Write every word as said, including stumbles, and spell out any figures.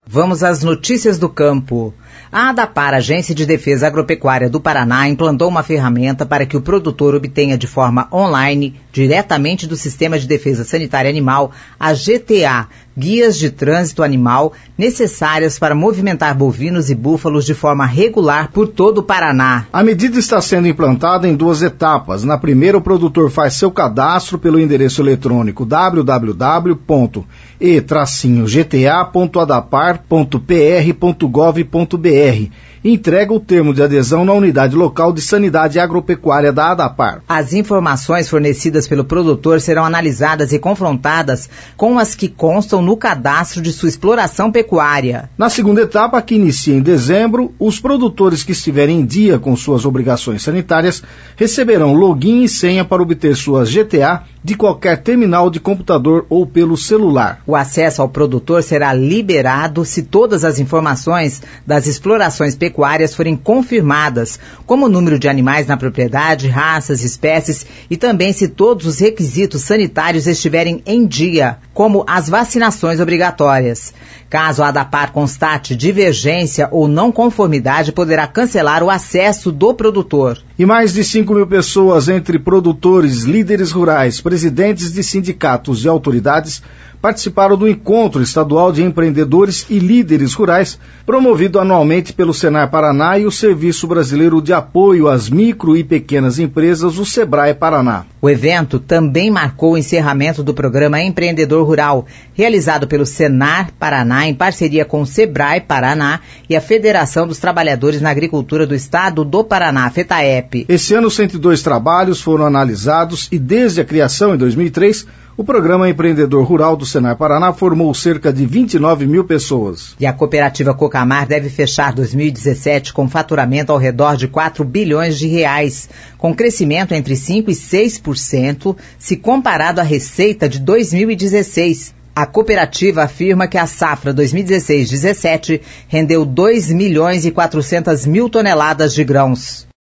Vamos às notícias do campo. A ADAPAR, Agência de Defesa Agropecuária do Paraná, implantou uma ferramenta para que o produtor obtenha de forma online, diretamente do Sistema de Defesa Sanitária Animal, a G T A, Guias de Trânsito Animal, necessárias para movimentar bovinos e búfalos de forma regular por todo o Paraná. A medida está sendo implantada em duas etapas. Na primeira, o produtor faz seu cadastro pelo endereço eletrônico w w w ponto e g t a ponto adapar ponto p r ponto gov ponto b r e entrega o termo de adesão na unidade local de sanidade agropecuária da ADAPAR. As informações fornecidas pelo produtor serão analisadas e confrontadas com as que constam no cadastro de sua exploração pecuária. Na segunda etapa, que inicia em dezembro, os produtores que estiverem em dia com suas obrigações sanitárias receberão login e senha para obter sua G T A de qualquer terminal de computador ou pelo celular. O acesso ao produtor será liberado se todas as informações das explorações pecuárias forem confirmadas, como o número de animais na propriedade, raças, espécies e também se todos os requisitos sanitários estiverem em dia, como as vacinações obrigatórias. Caso a ADAPAR constate divergência ou não conformidade, poderá cancelar o acesso do produtor. E mais de cinco mil pessoas, entre produtores, líderes rurais, presidentes de sindicatos e autoridades, participaram do Encontro Estadual de Empreendedores e Líderes Rurais, promovido anualmente pelo Senar Paraná e o Serviço Brasileiro de Apoio às Micro e Pequenas Empresas, o SEBRAE Paraná. O evento também marcou o encerramento do programa Empreendedor Rural, realizado pelo Senar Paraná em parceria com o SEBRAE Paraná e a Federação dos Trabalhadores na Agricultura do Estado do Paraná, FETAEP. Esse ano, cento e dois trabalhos foram analisados e, desde a criação em dois mil e três, o programa Empreendedor Rural do Senar Paraná formou cerca de vinte e nove mil pessoas. E a cooperativa Cocamar deve fechar dois mil e dezessete com faturamento ao redor de quatro bilhões de reais, com crescimento entre cinco e seis por cento, se comparado à receita de dois mil e dezesseis. A cooperativa afirma que a safra dois mil e dezesseis dezessete rendeu dois milhões e quatrocentas mil toneladas de grãos.